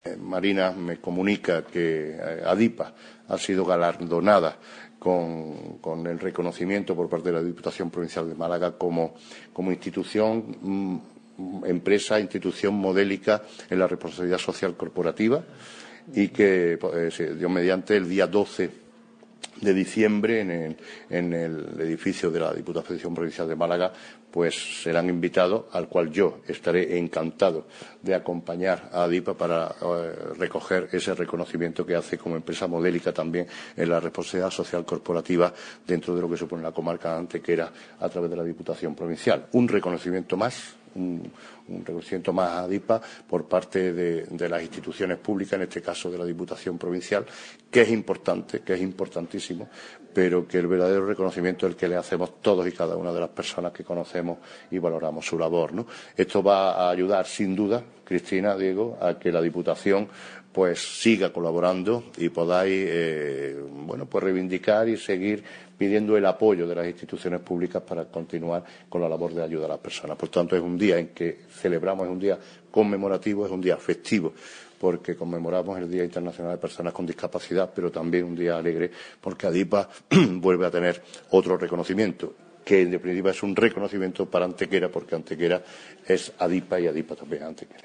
Marina me comunica que ADIPA ha sido galardonada con el reconocimiento por parte de la Diputación Provincial de Málaga como institución, empresa, institución modélica en la responsabilidad social corporativa y que, Dios mediante, el día 12 de diciembre en el edificio de la Diputación Provincial de Málaga pues serán invitados, al cual yo estaré encantado de acompañar a ADIPA para recoger ese reconocimiento que hace como empresa modélica también en la responsabilidad social corporativa dentro de lo que supone la comarca de Antequera a través de la Diputación Provincial. Un reconocimiento más. Un reconocimiento más a ADIPA por parte de las instituciones públicas, en este caso de la Diputación Provincial, que es importante, que es importantísimo, pero que el verdadero reconocimiento es el que le hacemos todos y cada una de las personas que conocemos y valoramos su labor, ¿no? Esto va a ayudar, sin duda, Cristina, Diego, a que la Diputación pues siga colaborando y podáis pues reivindicar y seguir pidiendo el apoyo de las instituciones públicas para continuar con la labor de ayuda a las personas. Por tanto, es un día en que celebramos, es un día conmemorativo, es un día festivo, porque conmemoramos el Día Internacional de Personas con Discapacidad, pero también un día alegre porque ADIPA vuelve a tener otro reconocimiento, que en definitiva es un reconocimiento para Antequera, porque Antequera es ADIPA y ADIPA también es Antequera.